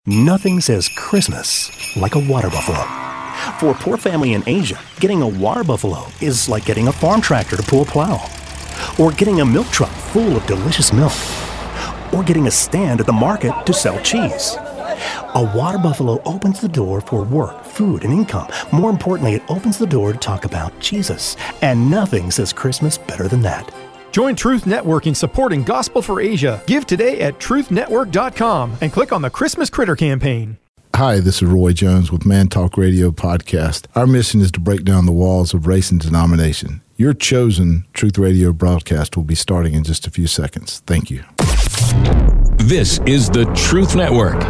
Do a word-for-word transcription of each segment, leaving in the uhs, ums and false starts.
Nothing says Christmas like a water buffalo. For a poor family in Asia, getting a water buffalo is like getting a farm tractor to pull a plow, or getting a milk truck full of delicious milk, or getting a stand at the market to sell cheese. A water buffalo opens the door for work, food, and income. More importantly, it opens the door to talk about Jesus. And nothing says Christmas better than that. Join Truth Network in supporting Gospel for Asia. Give today at truth network dot com and click on the Christmas Critter campaign. Hi, this is Roy Jones with Man Talk Radio Podcast. Our mission is to break down the walls of race and denomination. Your chosen Truth Radio broadcast will be starting in just a few seconds. Thank you. This is the Truth Network.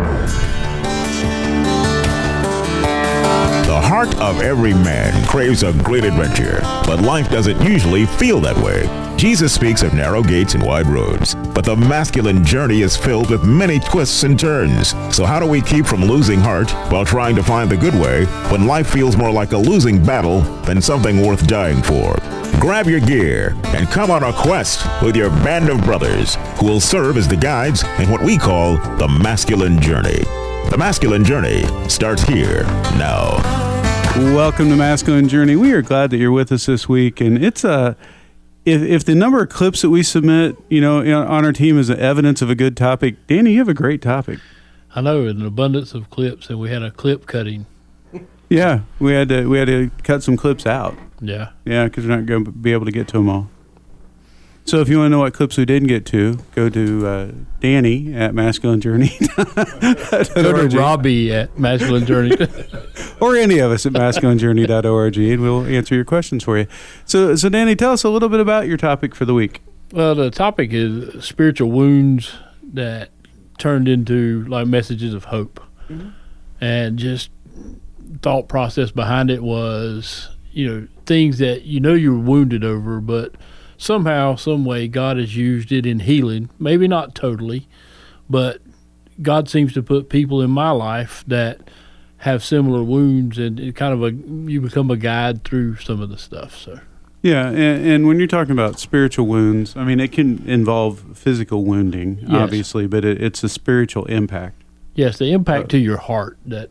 The heart of every man craves a great adventure, but life doesn't usually feel that way. Jesus speaks of narrow gates and wide roads, but the masculine journey is filled with many twists and turns. So how do we keep from losing heart while trying to find the good way when life feels more like a losing battle than something worth dying for? Grab your gear and come on a quest with your band of brothers who will serve as the guides in what we call the masculine journey. The masculine journey starts here now. Welcome to Masculine Journey. We are glad that you're with us this week, and it's a if if the number of clips that we submit, you know, on our team is evidence of a good topic. Danny, you have a great topic. I know, an abundance of clips, and we had a clip cutting. Yeah, we had to we had to cut some clips out. Yeah, yeah, because we're not going to be able to get to them all. So if you want to know what clips we didn't get to, go to uh, Danny at Masculine Journey. Go to Robbie at Masculine Journey. Or any of us at masculine journey dot org, and we'll answer your questions for you. So, so Danny, tell us a little bit about your topic for the week. Well, the topic is spiritual wounds that turned into like messages of hope. Mm-hmm. And just thought process behind it was, you know, things that you know you were wounded over, but somehow, some way, God has used it in healing. Maybe not totally, but God seems to put people in my life that have similar wounds, and it kind of a you become a guide through some of the stuff. So, yeah, and, and when you're talking about spiritual wounds, I mean, it can involve physical wounding, yes, obviously, but it, it's a spiritual impact. Yes, the impact uh, to your heart. That.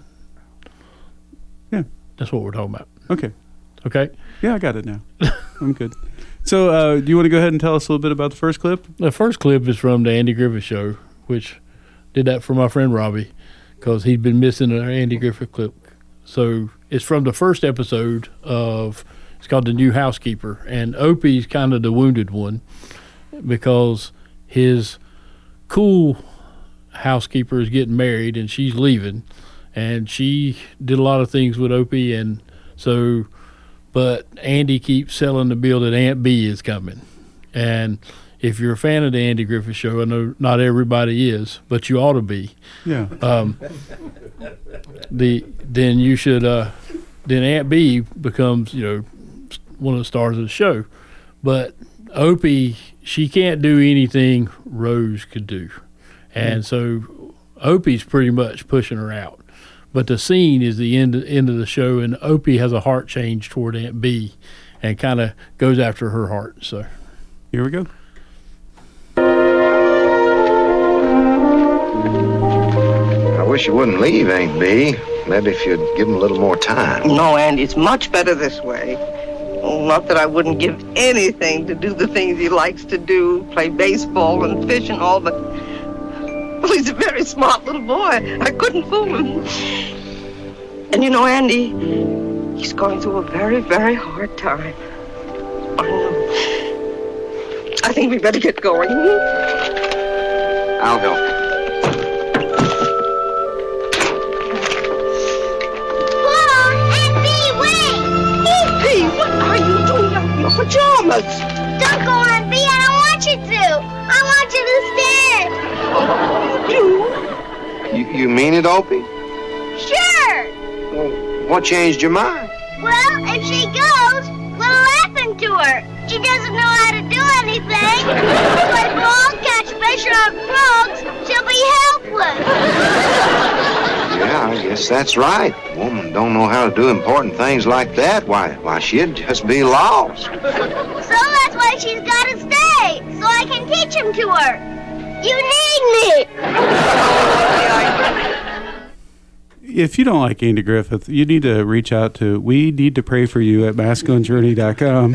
Yeah, that's what we're talking about. Okay. Okay. Yeah, I got it now. I'm good. So, uh, do you want to go ahead and tell us a little bit about the first clip? The first clip is from the Andy Griffith Show, which did that for my friend Robbie because he'd been missing an Andy Griffith clip. So, it's from the first episode of, it's called The New Housekeeper, and Opie's kind of the wounded one because his cool housekeeper is getting married and she's leaving, and she did a lot of things with Opie, and so... But Andy keeps selling the bill that Aunt B is coming. And if you're a fan of the Andy Griffith Show, I know not everybody is, but you ought to be. Yeah. Um, the then you should. Uh, then Aunt B becomes, you know, one of the stars of the show. But Opie, she can't do anything Rose could do, and mm. so Opie's pretty much pushing her out. But the scene is the end, end of the show, and Opie has a heart change toward Aunt B and kind of goes after her heart. So here we go. I wish you wouldn't leave, Aunt B. Maybe if you'd give him a little more time. No, Andy, it's much better this way. Oh, not that I wouldn't give anything to do the things he likes to do, play baseball and fish and all, but... Well, he's a very smart little boy. I couldn't fool him. And you know, Andy, he's going through a very, very hard time. I know. I think we better get going. I'll help you. Whoa, Aunt B, wait! Opie, what are you doing out in your pajamas? Don't go, Aunt B, I don't want you to. I want you to stay. Oh, you do? You, you mean it, Opie? Sure. Well, what changed your mind? Well, if she goes, what'll happen to her? She doesn't know how to do anything. Like ball, catch fish, or frogs, she'll be helpless. Yeah, I guess that's right. A woman don't know how to do important things like that. Why, why, she'd just be lost. So that's why she's got to stay, so I can teach him to her. You need me. Oh, yeah, I if you don't like Andy Griffith, you need to reach out to we need to pray for you at masculine journey dot com.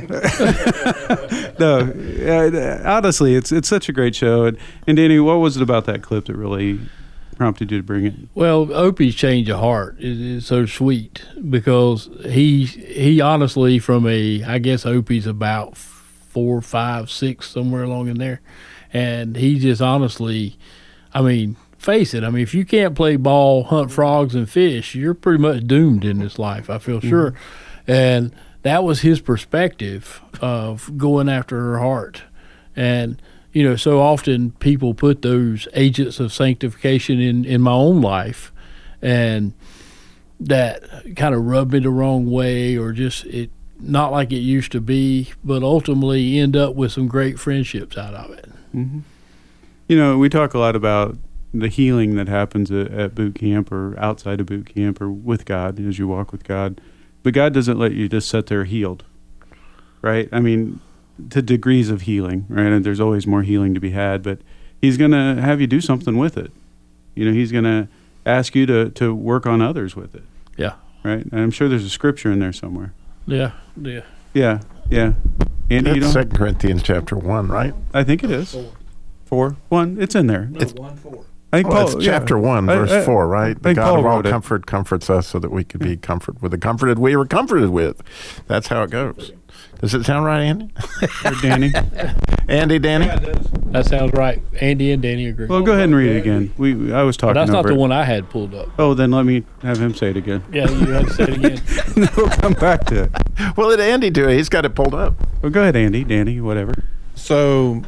No, uh, honestly, it's it's such a great show. And, and Danny, what was it about that clip that really prompted you to bring it? Well, Opie's change of heart is, is so sweet because he he honestly, from a, I guess Opie's about four, five, six, somewhere along in there, and he just honestly, I mean, face it, I mean, if you can't play ball, hunt frogs and fish, you're pretty much doomed in this life, I feel sure. Mm-hmm. And that was his perspective of going after her heart. And you know, so often people put those agents of sanctification in, in my own life, and that kind of rubbed me the wrong way, or just it not like it used to be, but ultimately end up with some great friendships out of it. Mm-hmm. You know, we talk a lot about the healing that happens at, at boot camp or outside of boot camp or with God as you walk with God, but God doesn't let you just sit there healed, right? I mean, to degrees of healing, right? And there's always more healing to be had, but he's going to have you do something with it. You know, he's going to ask you to, to work on others with it. Yeah. Right? And I'm sure there's a scripture in there somewhere. Yeah, yeah. Yeah, yeah. Andy, you That's don't? Second Corinthians chapter one, right? I think it is. Four. Four? One? It's in there. No, it's, one, four. I think well, Paul, it's yeah. chapter one, verse I, I, four, right? The I God Paul of all wrote it. comfort comforts us so that we could be comforted with the comforted we were comforted with. That's how it goes. Does it sound right, Andy? Or Danny? Andy, Danny? Yeah, it does. That sounds right. Andy and Danny agree. Well, go ahead and read it again. We I was talking But that's not over the it. one I had pulled up. Oh, then let me have him say it again. Yeah, you had to say it again. We'll come back to it. Well, let Andy do it. He's got it pulled up. Well, go ahead, Andy, Danny, whatever. So,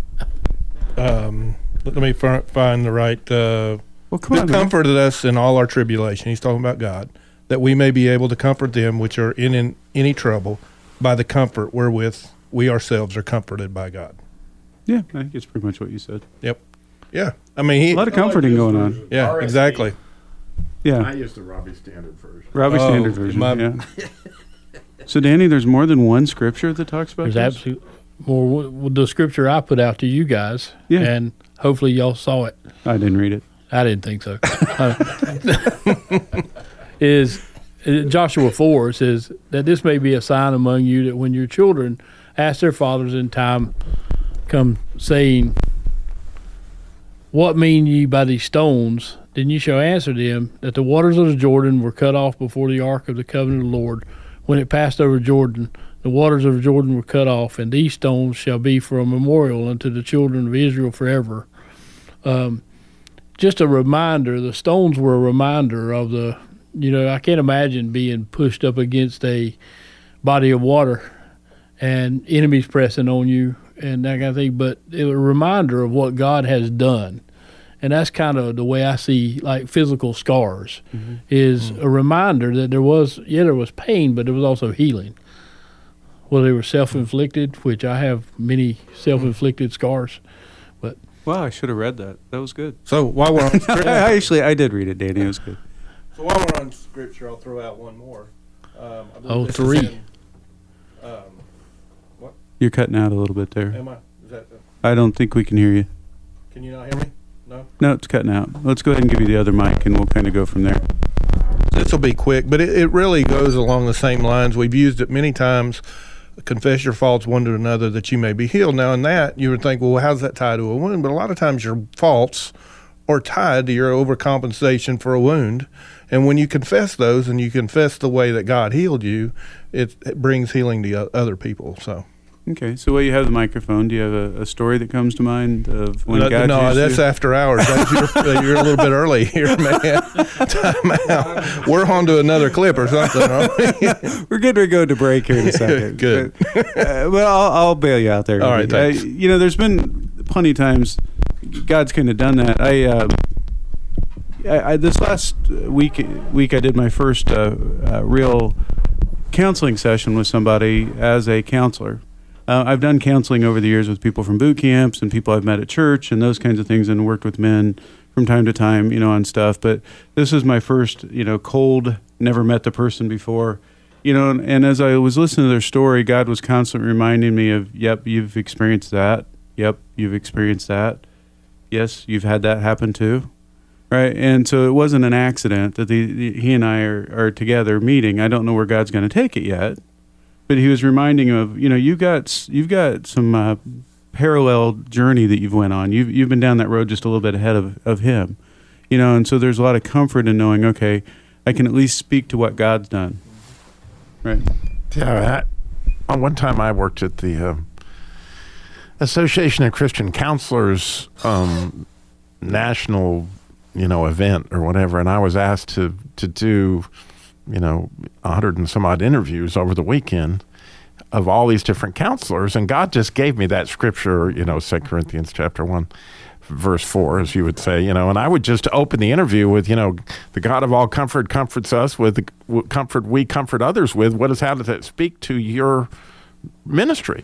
um, let me f- find the right. Uh, well, come who on, man. comforted us in all our tribulation. He's talking about God, that we may be able to comfort them which are in, in any trouble by the comfort wherewith we ourselves are comforted by God. Yeah, I think it's pretty much what you said. Yep. Yeah. I mean, he, a lot of comforting going on. Yeah, R S V. exactly. Yeah. I use the Robbie Standard version. Robbie Oh, Standard version. my- Yeah. So, Danny, there's more than one scripture that talks about There's this? absolutely more. With the scripture I put out to you guys, Yeah. and hopefully y'all saw it. I didn't read it. I didn't think so. Uh, is uh, Joshua four says that this may be a sign among you that when your children ask their fathers in time come saying, "What mean ye by these stones?" Then you shall answer them that the waters of the Jordan were cut off before the ark of the covenant of the Lord. When it passed over Jordan, the waters of Jordan were cut off, and these stones shall be for a memorial unto the children of Israel forever. Um, just a reminder, the stones were a reminder of the, you know, I can't imagine being pushed up against a body of water and enemies pressing on you and that kind of thing, but it was a reminder of what God has done. And that's kind of the way I see like physical scars, mm-hmm. is mm-hmm. a reminder that there was, yeah, there was pain, but there was also healing. Well, they were self-inflicted, which I have many self-inflicted scars. But wow, I should have read that. That was good. So while we're on scripture, I actually, I did read it, Danny. It was good. So while we're on scripture, I'll throw out one more. Um, I oh, this three. is in, um, what? You're cutting out a little bit there. Am I? Is that the, I don't think we can hear you. can you not hear me? No? No, it's cutting out. Let's go ahead and give you the other mic, and we'll kind of go from there. This will be quick, but it, it really goes along the same lines. We've used it many times. Confess your faults one to another that you may be healed. Now, in that, you would think, well, how's that tied to a wound? But a lot of times your faults are tied to your overcompensation for a wound. And when you confess those and you confess the way that God healed you, it, it brings healing to other people. So. Okay, so while you have the microphone, do you have a, a story that comes to mind of when no, God No, used that's you? after hours. That's your, you're a little bit early here, man. Time out. We're on to another clip or something, aren't we? We're getting ready to go to break here in a second. Good. But, uh, well, I'll, I'll bail you out there. All right, uh, thanks. you know, there's been plenty of times God's kind of done that. I, uh, I, I this last week, week I did my first uh, uh, real counseling session with somebody as a counselor. Uh, I've done counseling over the years with people from boot camps and people I've met at church and those kinds of things, and worked with men from time to time, you know, on stuff. But this is my first, you know, cold, never met the person before, you know, and, and as I was listening to their story, God was constantly reminding me of, yep, you've experienced that. Yep, you've experienced that. Yes, you've had that happen too. right? And so it wasn't an accident that the, the, he and I are, are together meeting. I don't know where God's going to take it yet, but he was reminding him of, you know, you've got you've got some uh, parallel journey that you've went on. You've you've been down that road just a little bit ahead of, of him, you know, and so there's a lot of comfort in knowing, okay, I can at least speak to what God's done, right? Yeah, I, one time I worked at the uh, Association of Christian Counselors um, national, you know, event or whatever, and I was asked to to do, you know, a hundred and some odd interviews over the weekend of all these different counselors, and God just gave me that scripture, you know, Second Corinthians chapter one, verse four, as you would say, you know, and I would just open the interview with, you know, the God of all comfort comforts us with the comfort we comfort others with. What is how does that speak to your ministry?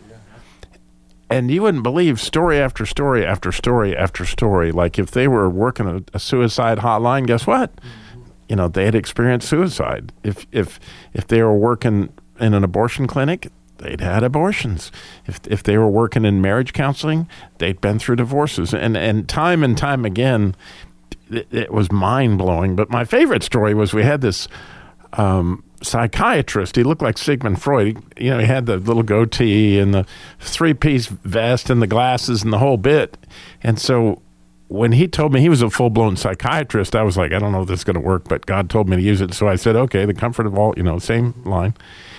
And you wouldn't believe story after story after story after story. Like if they were working a, a suicide hotline, guess what? Mm-hmm. You know, they had experienced suicide. If if if they were working in an abortion clinic, they'd had abortions. If if they were working in marriage counseling, they'd been through divorces. And and time and time again, it, it was mind blowing. But my favorite story was we had this um, psychiatrist. He looked like Sigmund Freud. He, you know, he had the little goatee and the three-piece vest and the glasses and the whole bit. And so when he told me he was a full-blown psychiatrist, I was like, I don't know if this is going to work, but God told me to use it. So I said, okay, the comfort of all, you know, same line.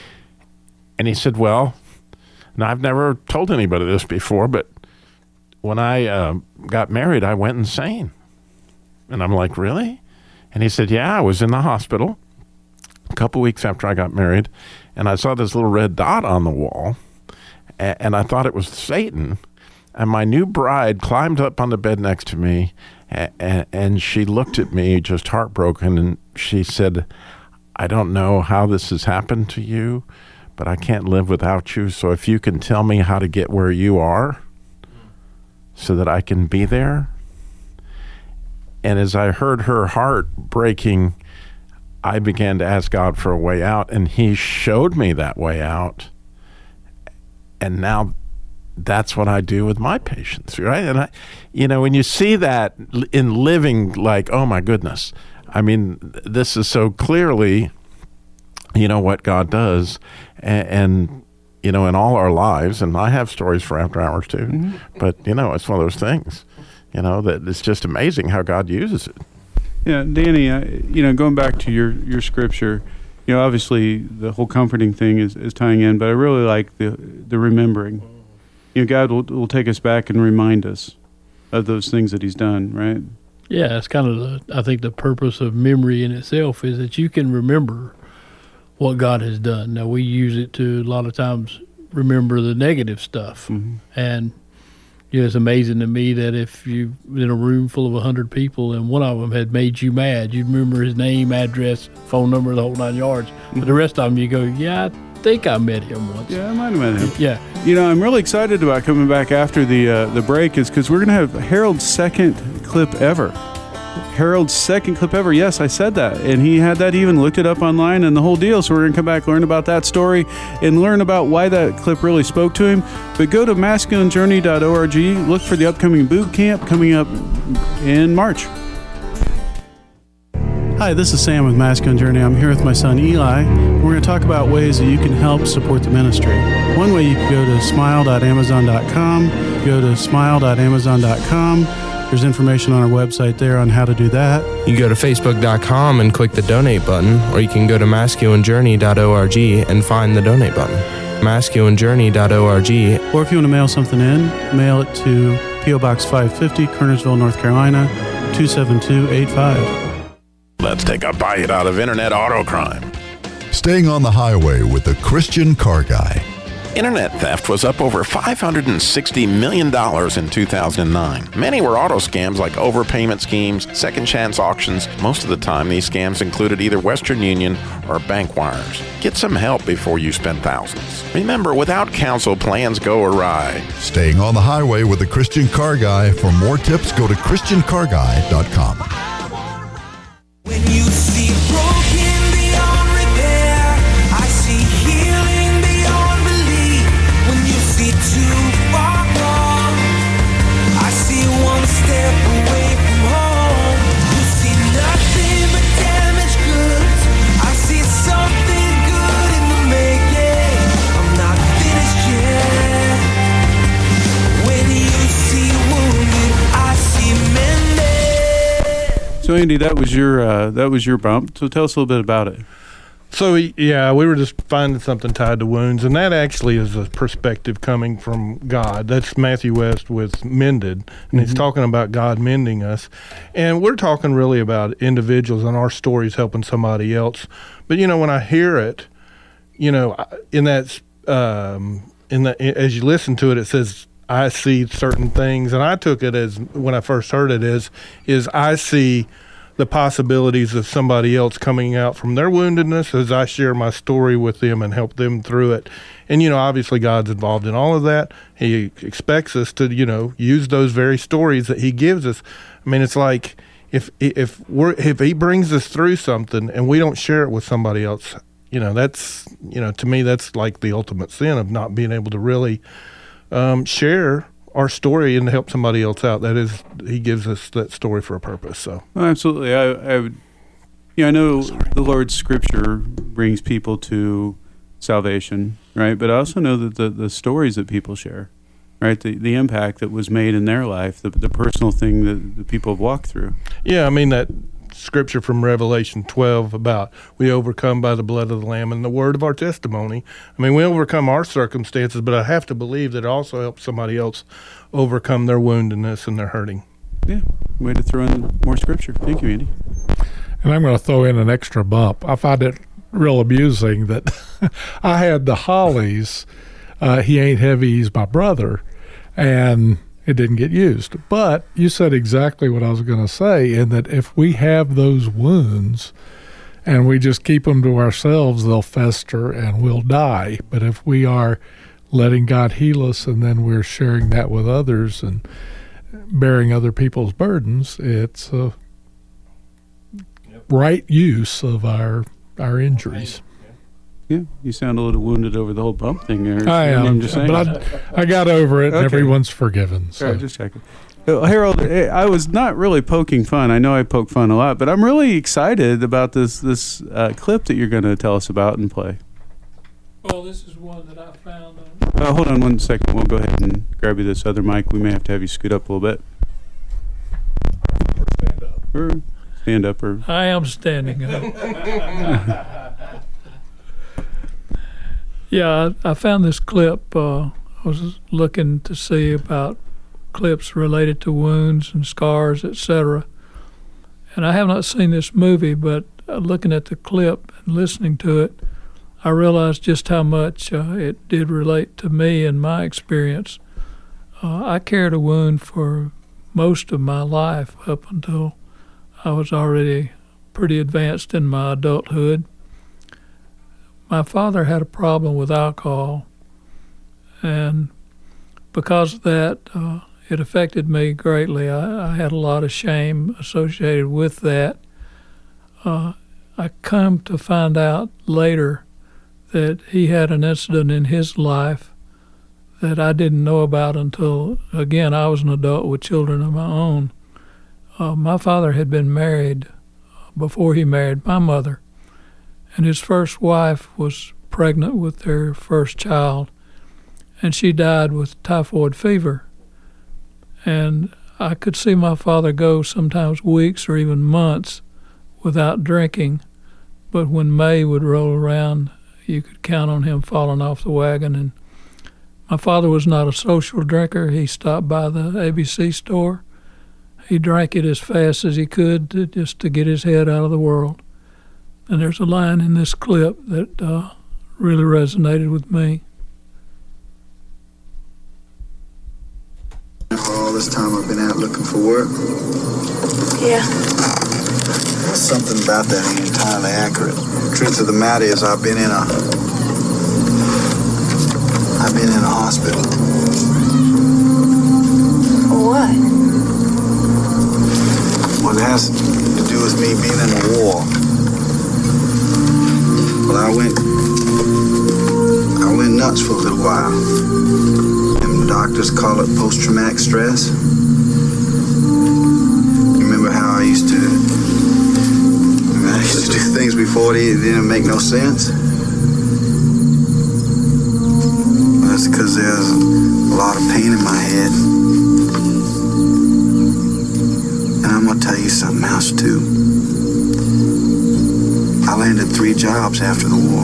And he said, well, now I've never told anybody this before, but when I uh, got married, I went insane. And I'm like, really? And he said, yeah, I was in the hospital a couple weeks after I got married, and I saw this little red dot on the wall, and, and I thought it was Satan. And my new bride climbed up on the bed next to me, and, and, and she looked at me just heartbroken, and she said, I don't know how this has happened to you, but I can't live without you. So if you can tell me how to get where you are so that I can be there. And as I heard her heart breaking, I began to ask God for a way out, and he showed me that way out. And now that's what I do with my patients, right? And I, you know, when you see that in living, like, oh my goodness, I mean, this is so clearly, you know, what God does. And, and you know, in all our lives, and I have stories for after hours too, mm-hmm. but, you know, it's one of those things, you know, that it's just amazing how God uses it. Yeah, Danny, uh, you know, going back to your, your scripture, you know, obviously the whole comforting thing is, is tying in, but I really like the the remembering. You know, God will, will take us back and remind us of those things that he's done, right? Yeah, it's kind of, the, I think the purpose of memory in itself is that you can remember what God has done. Now, we use it to, a lot of times, remember the negative stuff. Mm-hmm. And you know, it's amazing to me that if you in a room full of a hundred people and one of them had made you mad, you'd remember his name, address, phone number, the whole nine yards. But the rest of them, you go, yeah, I think I met him once. Yeah, I might have met him. Yeah. You know, I'm really excited about coming back after the uh, the break is because we're going to have Harold's second clip ever. Harold's second clip ever. Yes, I said that. And he had that. He even looked it up online and the whole deal. So we're going to come back, learn about that story, and learn about why that clip really spoke to him. But go to masculine journey dot org. Look for the upcoming boot camp coming up in March. Hi, this is Sam with Masculine Journey. I'm here with my son Eli. We're going to talk about ways that you can help support the ministry. One way, you can go to smile dot amazon dot com. Go to smile dot amazon dot com. There's information on our website there on how to do that. You can go to facebook dot com and click the donate button, or you can go to masculine journey dot org and find the donate button. masculine journey dot org. Or if you want to mail something in, mail it to P O Box five fifty, Kernersville, North Carolina, two seven two eight five. Let's take a bite out of internet auto crime. Staying on the highway with the Christian Car Guy. Internet theft was up over five hundred sixty million dollars in two thousand nine. Many were auto scams like overpayment schemes, second chance auctions. Most of the time, these scams included either Western Union or bank wires. Get some help before you spend thousands. Remember, without counsel, plans go awry. Staying on the highway with the Christian Car Guy. For more tips, go to christian car guy dot com. When you see broken beyond repair, I see healing beyond belief. When you see too far gone, I see one step away from home. You see Andy, that was your uh, that was your bump. So tell us a little bit about it. So, yeah, we were just finding something tied to wounds, and that actually is a perspective coming from God. That's Matthew West with Mended, and mm-hmm. he's talking about God mending us. And we're talking really about individuals and our stories helping somebody else. But, you know, when I hear it, you know, in that, um, in the, as you listen to it, it says, I see certain things. And I took it as, when I first heard it, as, is I see the possibilities of somebody else coming out from their woundedness as I share my story with them and help them through it. And, you know, obviously God's involved in all of that. He expects us to, you know, use those very stories that he gives us. I mean, it's like if if we're if he brings us through something and we don't share it with somebody else, you know, that's, you know, to me, that's like the ultimate sin of not being able to really um, share our story and help somebody else out. That is, he gives us that story for a purpose. So, oh, absolutely. I, I would, you know, I know Sorry. the Lord's Scripture brings people to salvation, right? But I also know that the, the stories that people share, right, the the impact that was made in their life, the the personal thing that the people have walked through. Yeah, I mean that scripture from Revelation twelve about we overcome by the blood of the Lamb and the word of our testimony. I mean, we overcome our circumstances, but I have to believe that it also helps somebody else overcome their woundedness and their hurting. Yeah, way to throw in more scripture. Thank you, Andy. And I'm going to throw in an extra bump. I find it real amusing that I had the Hollies, uh, He Ain't Heavy, He's My Brother, and it didn't get used. But you said exactly what I was going to say, in that if we have those wounds and we just keep them to ourselves, they'll fester and we'll die. But if we are letting God heal us and then we're sharing that with others and bearing other people's burdens, it's a yep. right use of our our injuries. Yeah, you sound a little wounded over the whole bump thing there. I am, I'm just saying. but I, I got over it, and okay. everyone's forgiven. So. All right, just checking. Uh, Harold, I was not really poking fun. I know I poke fun a lot, but I'm really excited about this this uh, clip that you're going to tell us about and play. Well, this is one that I found on... Uh, hold on one second. We'll go ahead and grab you this other mic. We may have to have you scoot up a little bit. Or stand up. Or stand up. Or... I am standing up. Yeah, I, I found this clip. Uh, I was looking to see about clips related to wounds and scars, et cetera. And I have not seen this movie, but uh, looking at the clip and listening to it, I realized just how much uh, it did relate to me and my experience. Uh, I carried a wound for most of my life up until I was already pretty advanced in my adulthood. My father had a problem with alcohol, and because of that, uh, it affected me greatly. I, I had a lot of shame associated with that. Uh, I come to find out later that he had an incident in his life that I didn't know about until, again, I was an adult with children of my own. Uh, my father had been married before he married my mother, and his first wife was pregnant with their first child, and she died with typhoid fever. And I could see my father go sometimes weeks or even months without drinking, but when May would roll around, you could count on him falling off the wagon. And my father was not a social drinker. He stopped by the A B C store. He drank it as fast as he could to, just to get his head out of the world. And there's a line in this clip that uh, really resonated with me. All this time I've been out looking for work. Yeah. Something about that ain't entirely accurate. The truth of the matter is I've been in a... I've been in a hospital. What? Well, it has to do with me being in a war. Well, I went, I went nuts for a little while. And the doctors call it post-traumatic stress. You remember how I used to, I used to do things before they didn't make no sense? That's because there's a lot of pain in my head. And I'm gonna tell you you something else, too. I landed three jobs after the war.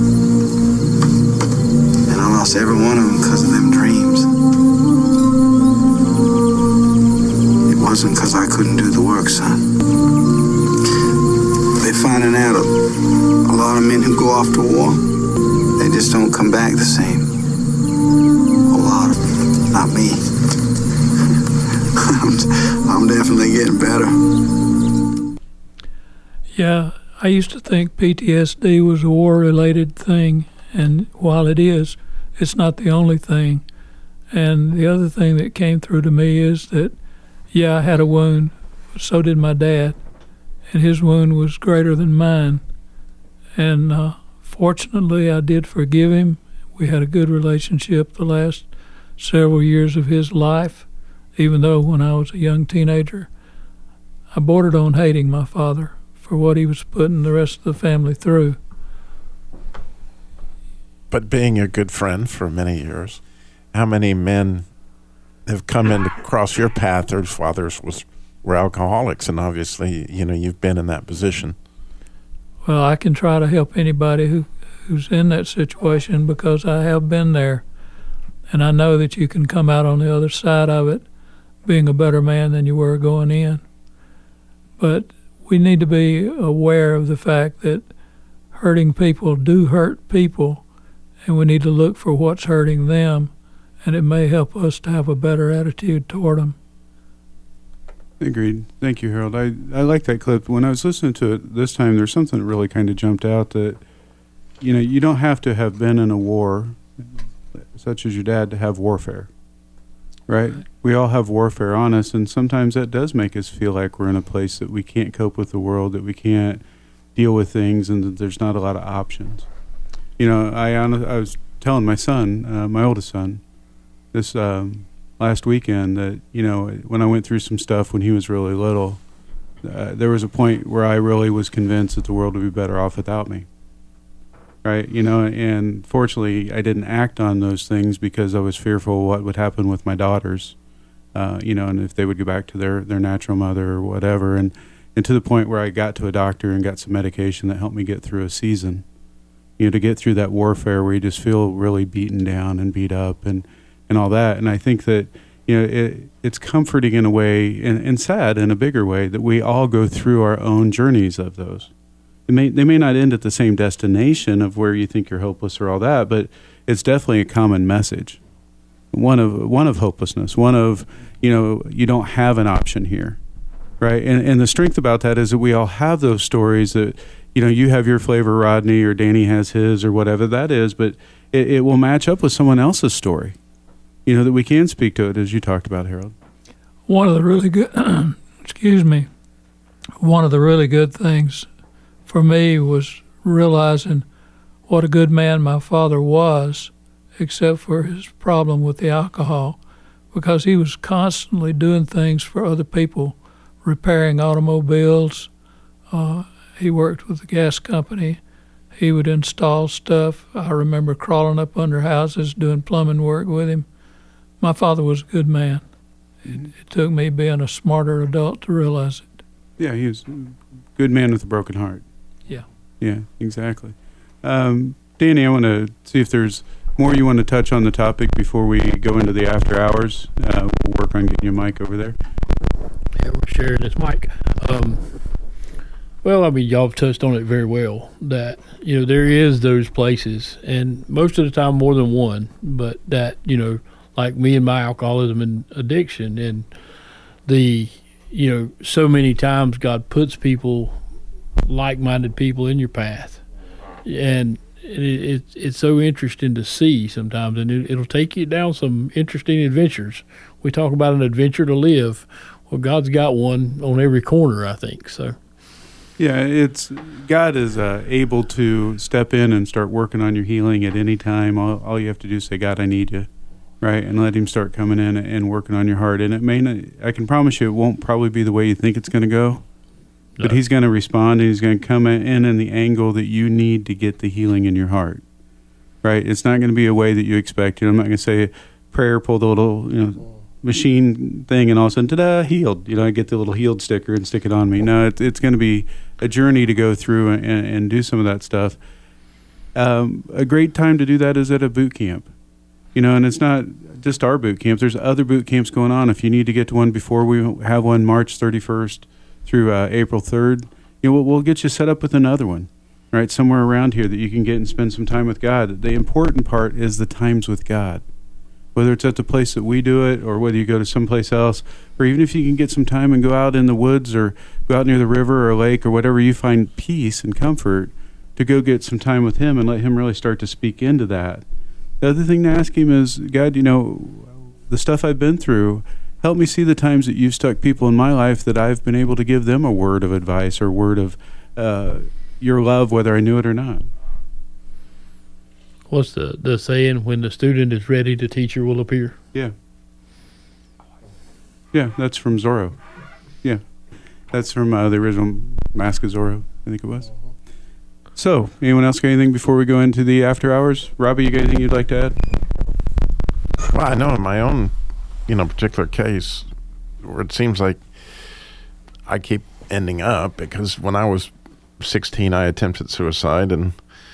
And I lost every one of them because of them dreams. It wasn't because I couldn't do the work, son. They're finding out a, a lot of men who go off to war, they just don't come back the same. A lot of them. Not me. I'm, I'm definitely getting better. Yeah, I used to think P T S D was a war-related thing, and while it is, it's not the only thing. And the other thing that came through to me is that, yeah, I had a wound, so did my dad, and his wound was greater than mine. And uh, fortunately, I did forgive him. We had a good relationship the last several years of his life, even though when I was a young teenager, I bordered on hating my father for what he was putting the rest of the family through. But being a good friend for many years, how many men have come in to cross your path whose fathers was were alcoholics, and obviously, you know, you've been in that position. Well, I can try to help anybody who who's in that situation because I have been there, and I know that you can come out on the other side of it being a better man than you were going in. But we need to be aware of the fact that hurting people do hurt people, and we need to look for what's hurting them, and it may help us to have a better attitude toward them. Agreed. Thank you, Harold. I, I like that clip. When I was listening to it this time, there's something that really kind of jumped out that, you know, you don't have to have been in a war, such as your dad, to have warfare, right? right? We all have warfare on us, and sometimes that does make us feel like we're in a place that we can't cope with the world, that we can't deal with things, and that there's not a lot of options. You know, I, I was telling my son, uh, my oldest son, this um, last weekend that, you know, when I went through some stuff when he was really little, uh, there was a point where I really was convinced that the world would be better off without me. Right, you know, and fortunately I didn't act on those things because I was fearful what would happen with my daughters, uh, you know, and if they would go back to their, their natural mother or whatever. And, and to the point where I got to a doctor and got some medication that helped me get through a season, you know, to get through that warfare where you just feel really beaten down and beat up and, and all that. And I think that, you know, it, it's comforting in a way and, and sad in a bigger way that we all go through our own journeys of those. It may, they may not end at the same destination of where you think you're hopeless or all that, but it's definitely a common message. One of one of hopelessness, one of, you know, you don't have an option here, right? And and the strength about that is that we all have those stories that, you know, you have your flavor, Rodney, or Danny has his, or whatever that is, but it, it will match up with someone else's story, you know, that we can speak to it, as you talked about, Harold. One of the really good, excuse me, one of the really good things for me was realizing what a good man my father was, except for his problem with the alcohol, because he was constantly doing things for other people, repairing automobiles. Uh, he worked with the gas company. He would install stuff. I remember crawling up under houses, doing plumbing work with him. My father was a good man. It, it took me being a smarter adult to realize it. Yeah, he was a good man with a broken heart. Yeah. Yeah, exactly. Um, Danny, I want to see if there's more you want to touch on the topic before we go into the after hours. Uh, we'll work on getting your mic over there. Yeah, we're sharing this mic. Um, well, I mean, y'all have touched on it very well, that, you know, there is those places, and most of the time more than one, but that, you know, like me and my alcoholism and addiction, and the, you know, so many times God puts people, like-minded people in your path, and it, it, it's so interesting to see sometimes, and it, it'll take you down some interesting adventures. We talk about an adventure to live. Well, God's got one on every corner, I think. So, yeah, it's God is uh, able to step in and start working on your healing at any time. All, all you have to do is say, God, I need you, right, and let Him start coming in and working on your heart. And it may not, I can promise you, it won't probably be the way you think it's going to go. But He's going to respond, and He's going to come in in the angle that you need to get the healing in your heart, right? It's not going to be a way that you expect. You know, I'm not going to say prayer, pull the little, you know, machine thing, and all of a sudden, ta-da, healed. You know, I get the little healed sticker and stick it on me. No, it, it's going to be a journey to go through and, and do some of that stuff. Um, a great time to do that is at a boot camp. You know, and it's not just our boot camps. There's other boot camps going on. If you need to get to one before we have one March thirty-first through uh, April third, you know, we'll, we'll get you set up with another one, right, somewhere around here that you can get and spend some time with God. The important part is the times with God. Whether it's at the place that we do it or whether you go to someplace else, or even if you can get some time and go out in the woods or go out near the river or lake or whatever you find peace and comfort, to go get some time with him and let him really start to speak into that. The other thing to ask him is, God, you know, the stuff I've been through, help me see the times that you've stuck people in my life that I've been able to give them a word of advice or word of uh, your love, whether I knew it or not. What's the, the saying, when the student is ready, the teacher will appear? Yeah. Yeah, that's from Zorro. Yeah. That's from uh, the original Mask of Zorro, I think it was. So, anyone else got anything before we go into the after hours? Robbie, you got anything you'd like to add? Well, I know in my own, you know, particular case, where it seems like I keep ending up, because when I was sixteen, I attempted suicide, and,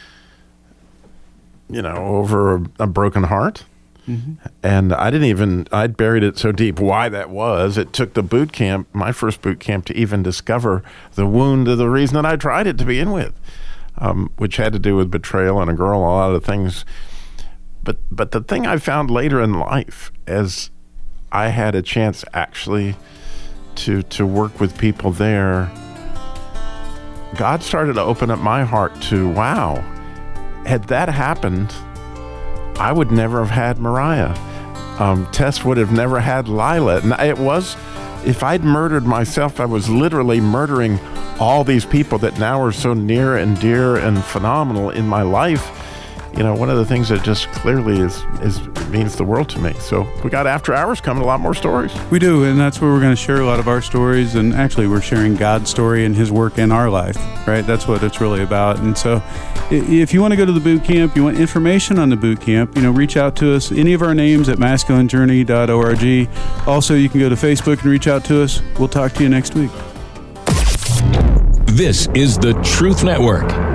you know, over a, a broken heart. Mm-hmm. And I didn't even, I'd buried it so deep why that was. It took the boot camp, my first boot camp, to even discover the wound of the reason that I tried it to begin with. Um, which had to do with betrayal and a girl, a lot of things. But but the thing I found later in life, as I had a chance actually to to work with people there, God started to open up my heart to, wow, had that happened, I would never have had Mariah. Um, Tess would have never had Lila. And it was, if I'd murdered myself, I was literally murdering all these people that now are so near and dear and phenomenal in my life. You know, one of the things that just clearly is, is means the world to me. So we got after hours coming, a lot more stories. We do, and that's where we're going to share a lot of our stories. And actually, we're sharing God's story and his work in our life, right? That's what it's really about. And so if you want to go to the boot camp, you want information on the boot camp, you know, reach out to us. Any of our names at masculine journey dot org. Also, you can go to Facebook and reach out to us. We'll talk to you next week. This is the Truth Network.